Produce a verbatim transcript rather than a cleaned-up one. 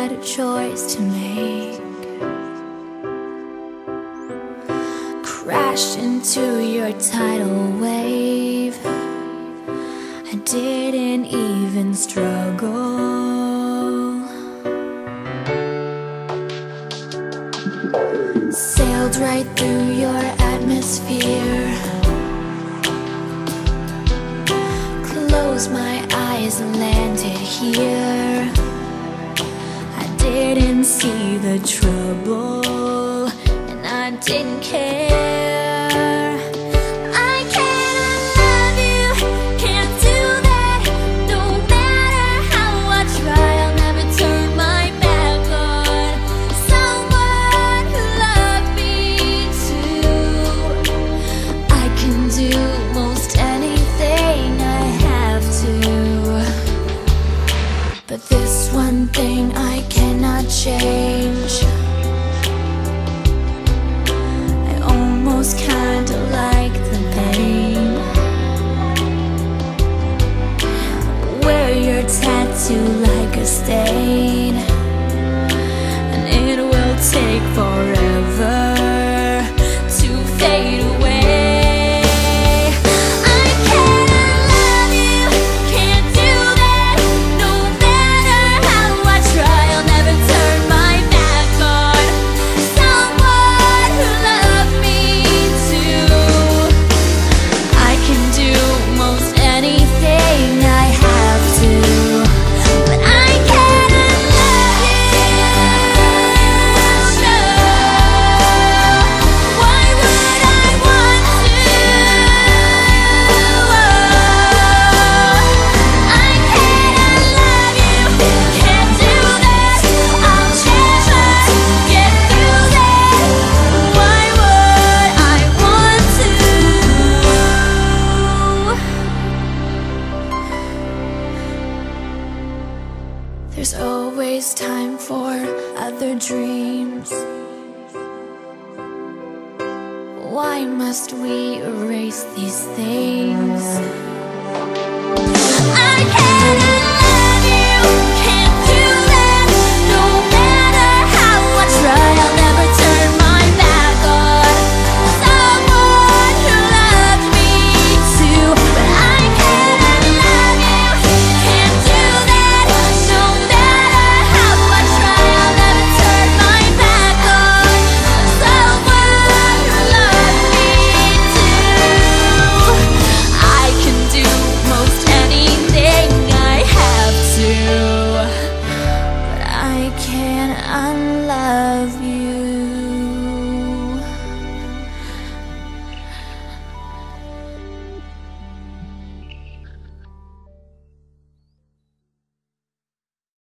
had a choice to make. Crashed into your tidal wave. I didn't even struggle. Sailed right through your atmosphere. Closed my eyes and landed here. I didn't see the trouble, and I didn't care. I cannot love you, can't do that. No matter how I try, I'll never turn my back on someone who loved me too. I can do most anything I have to, but this one thing I cannot change. I almost kinda like the pain. Wear your tattoo like a stain, and it will take forever to fade away. I cannot love you, can't do that. No matter how I try, I'll never turn my back on someone who loved me too. I can do most anything I have to, but I cannot love you. Why would I want to? I cannot love you, can't do that. I'll try to get through that. Why would I want to? There's always time for other dreams. Why must we erase these things? I can't